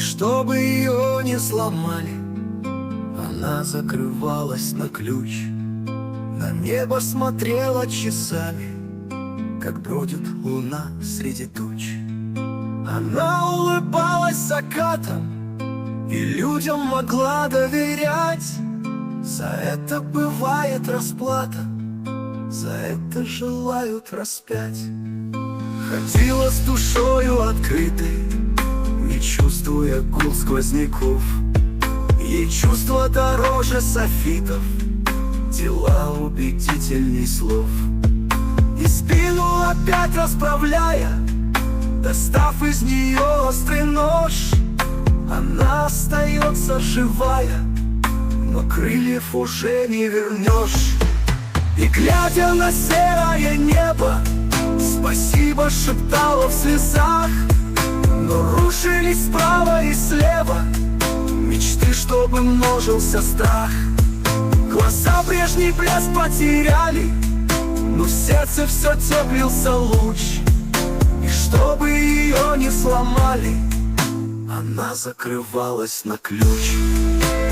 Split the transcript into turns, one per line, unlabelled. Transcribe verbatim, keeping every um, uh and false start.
чтобы ее не сломали, она закрывалась на ключ. На небо смотрела часами, как бродит луна среди туч. Она улыбалась закатом и людям могла доверять. За это бывает расплата, за это желают распять. Ходила с душою открытой, не чувствуя гул сквозняков. Ей чувство дороже софитов, дела убедительней слов. И спину опять расправляя, достав из нее острый нож, она остается живая, но крыльев уже не вернешь. И глядя на серое небо, спасибо шептала в слезах. Но рушились справа и слева мечты, чтобы множился страх. Глаза прежний блеск потеряли, но в сердце все теплился луч. И чтобы ее не сломали, она закрывалась на ключ.